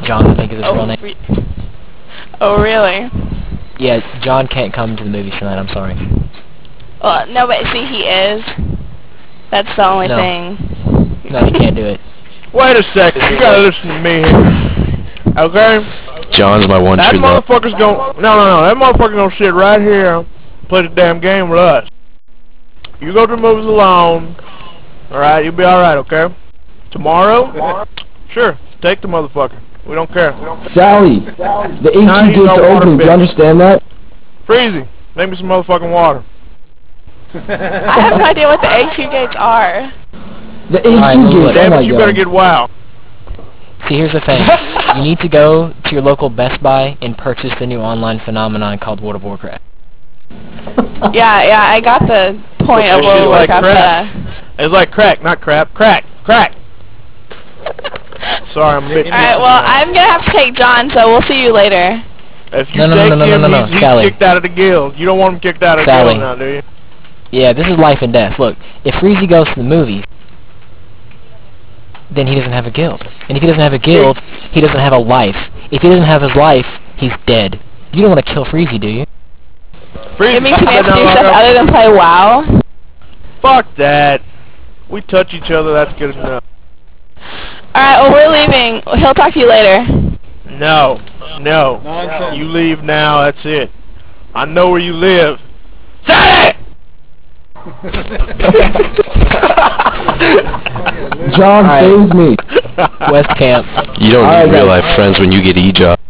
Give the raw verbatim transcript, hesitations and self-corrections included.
John, I think is his Oh, real name. re oh, really? Yeah, John can't come to the movies tonight, I'm sorry. Well, no, but see, he is. That's the only No. thing. No, he can't do it. Wait a second, you gotta listen to me here. Okay? John's my one That true love. motherfucker's gonna... No, no, no. That motherfucker's gonna sit right here and play the damn game with us. You go to the movies alone. Alright, you'll be alright, okay? Tomorrow? Sure. Take the motherfucker. We don't care. Sally, the Now H you E gates got are water open. Do bill. you understand that? Freezy, make me some motherfucking water. I have no idea what the H U gates are. The H E Alright, look, gates. look. Oh Damn my it, you better god. get WoW. See, here's the thing. You need to go to your local Best Buy and purchase the new online phenomenon called World of Warcraft. Yeah, yeah, I got the point of This World shit's of like Warcraft. crap. uh, It's like crack, not crap. Crack, crack. Sorry, I'm a bit... Alright, well, I'm gonna have to take John, so we'll see you later. If you No, no, take no, no, him, no, no, no, he's, he's Sally. kicked out of the guild. You don't want him kicked out of the Sally. guild now, do you? Yeah, this is life and death. Look, if Freezy goes to the movies, then he doesn't have a guild. And if he doesn't have a guild, he doesn't have a life. If he doesn't have his life, he's dead. You don't want to kill Freezy, do you? Freezy, It means we sit have to down do like stuff a- other than play WoW. Fuck that. We touch each other, that's good enough. Alright, well, we're leaving. He'll talk to you later. No. No. Nonsense. You leave now, that's it. I know where you live. Say it! John Alright. saves me. West Camp. You don't Alright, need real guys. life friends when you get E-Job.